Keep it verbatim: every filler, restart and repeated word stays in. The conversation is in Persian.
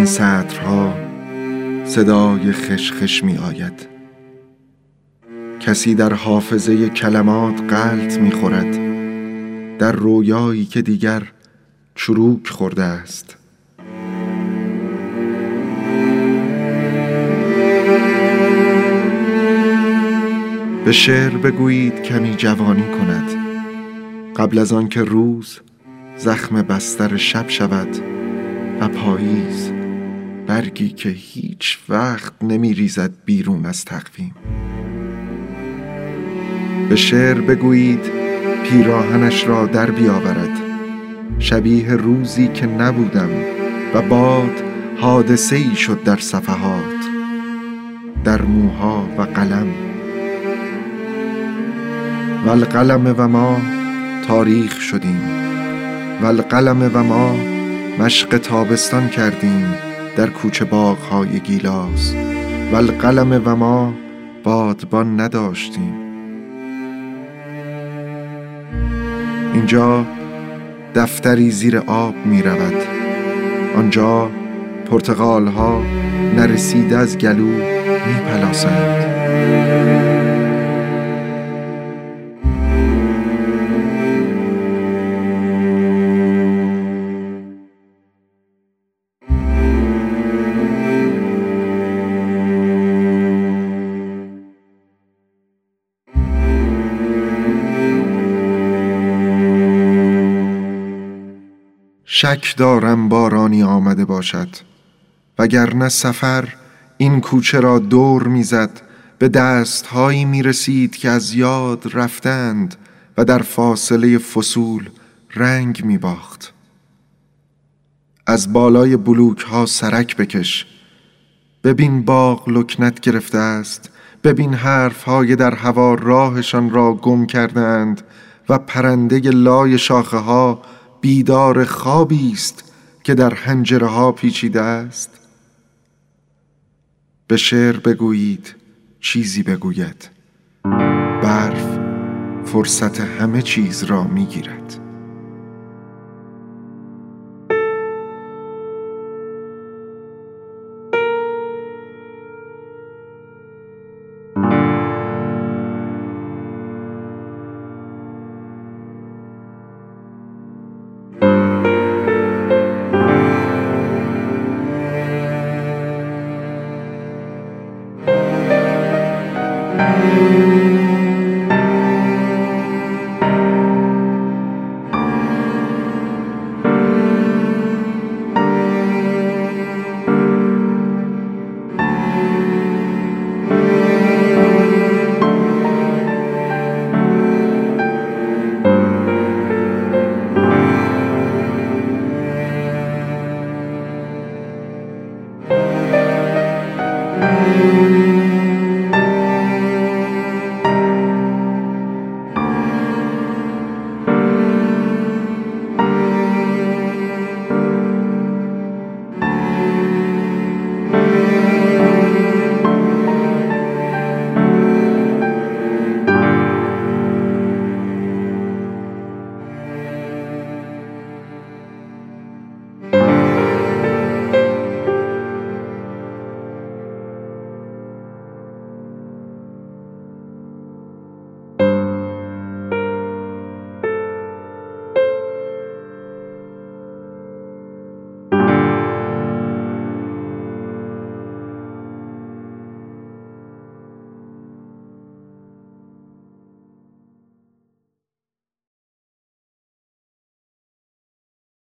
این سطرها صدای خشخش می آید. کسی در حافظه کلمات غلط می خورد، در رویایی که دیگر چروک خورده است. به شعر بگویید کمی جوانی کند، قبل از آن که روز زخم بستر شب شود و پاییز برگی که هیچ وقت نمی ریزد بیرون از تقویم. به شعر بگویید پیراهنش را در بیاورد، شبیه روزی که نبودم و باد حادثه ای شد در صفحات، در موها و قلم. و القلم و ما تاریخ شدیم، و القلم و ما مشق تابستان کردیم در کوچه باغ‌های گیلاس، و القلم و ما بادبان نداشتیم. اینجا دفتری زیر آب می رود، آنجا پرتقال ها نرسیده از گلو می پلاسند. شک دارم بارانی آمده باشد، وگرنه سفر این کوچه را دور میزد، به دستهایی می رسید که از یاد رفتند و در فاصله فصول رنگ می باخت. از بالای بلوک ها سرک بکش، ببین باغ لکنت گرفته است، ببین حرف های در هوا راهشان را گم کردند و پرنده لای شاخه ها بیدار خوابی است که در حنجره ها پیچیده است. به شعر بگویید چیزی بگوید، برف فرصت همه چیز را میگیرد. Thank you.